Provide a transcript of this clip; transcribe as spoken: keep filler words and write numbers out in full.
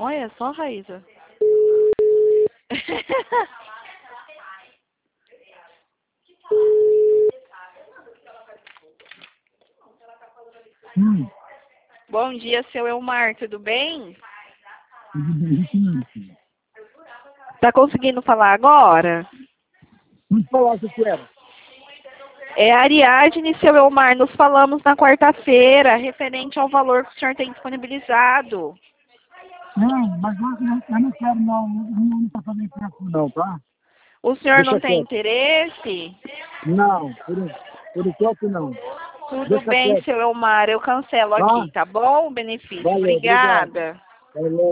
Olha só, Raíza. Hum. Bom dia, seu Elmar, tudo bem? Tá conseguindo falar agora? Vamos falar o que era. É a Ariadne, seu Elmar, nos falamos na quarta-feira, referente ao valor que o senhor tem disponibilizado. Não, mas eu não, eu não quero não, não está fazendo preço não, tá? O senhor Deixa não tem quieto. interesse? Não, por, por enquanto não. Tudo Deixa bem, quieto, seu Elmar, eu cancelo tá? aqui, tá bom? O benefício. Valeu, obrigado. Obrigada. Valeu.